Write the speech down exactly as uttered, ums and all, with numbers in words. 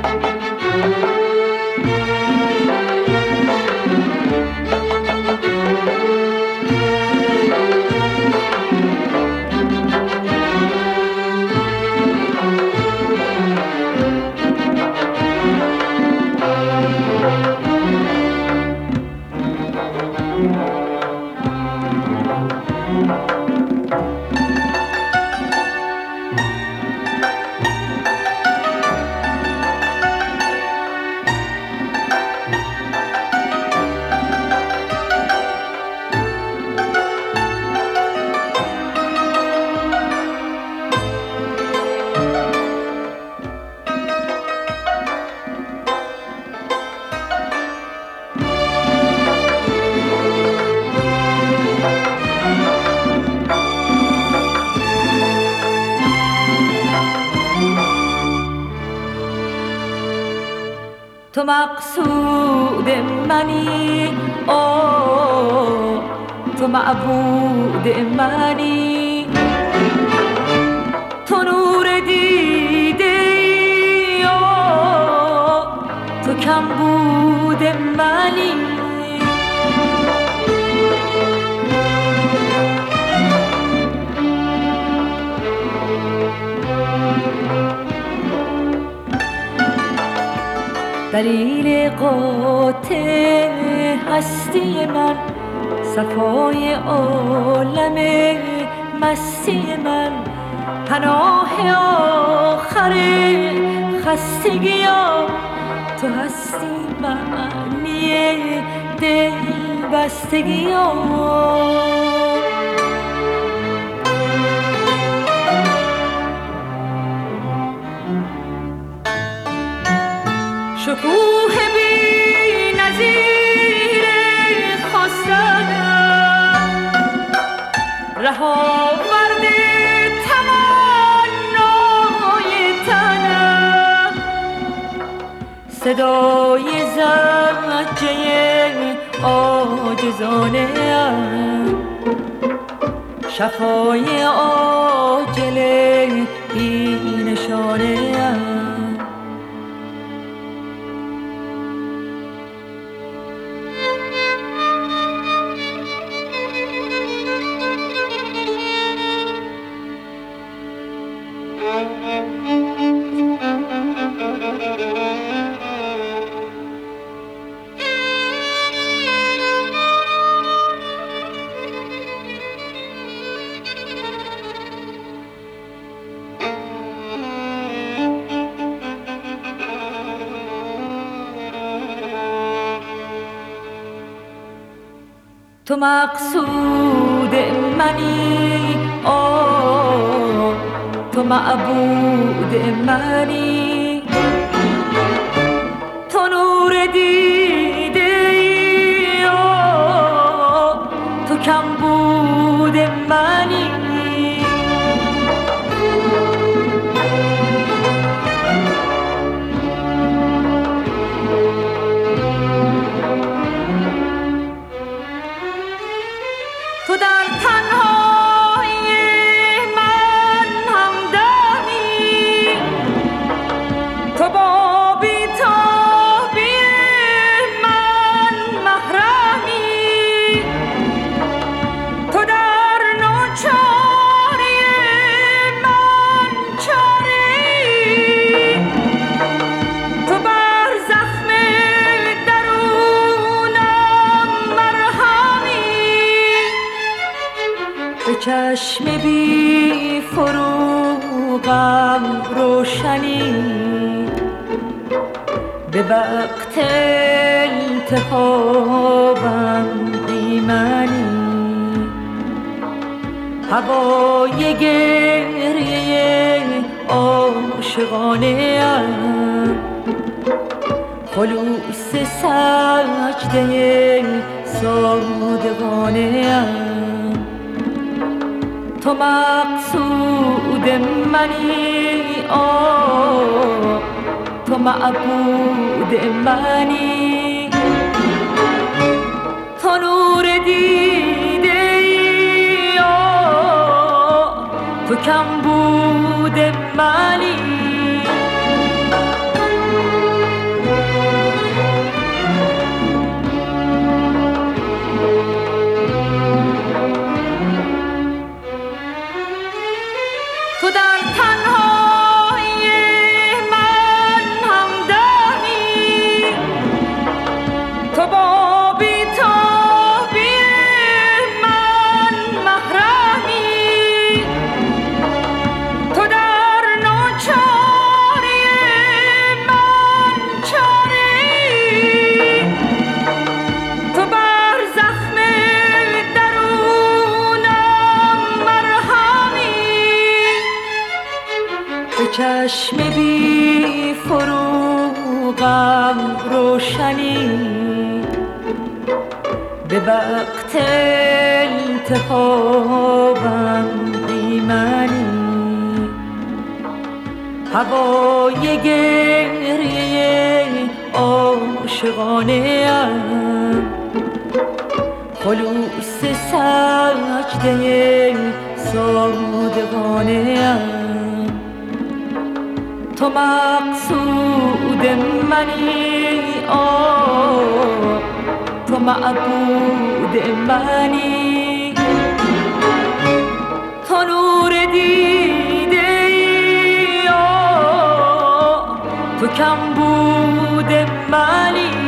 تو مقصود منی، اوه تو معبود منی، تو نور دیده ای، اوه تو کمبود منی. دلیل قاطع هستی من، صفای عالم مستی من، پناه آخر خستگی‌ها تو هستی، معنی دل بستگی‌ها. شکوه بی نظیر خواستنم، رهاورد تمنای تنم، صدای زجه عاجزانه ام، شفای عاجل بی نشانه ام. تو مقصود منی، آه تو معبود منی، تو نور دیده ای، آه تو کمبود منی. تو در تنهایی من همدمی، تو با بی‌تابی من محرمی، تو در ناچاری من چاری، تو بر زخم درونم مرهمی، به چشم بی فروغم روشنی، به وقت التهابم ایمنی، هوای گریه عاشقانه ام، خلوص سجده صادقانه ام. تو مقصود منی، آه تو معبود منی، تو نور دیده ای، آه تو کمبود منی. چشم بی فروغم روشنی به وقت التهابم ایمنی هوای گریه عاشقانه ام خلوص سجده صادقانه ام تو مقصود منی آه تو معبود منی تو نور دیده ای آه تو کمبود منی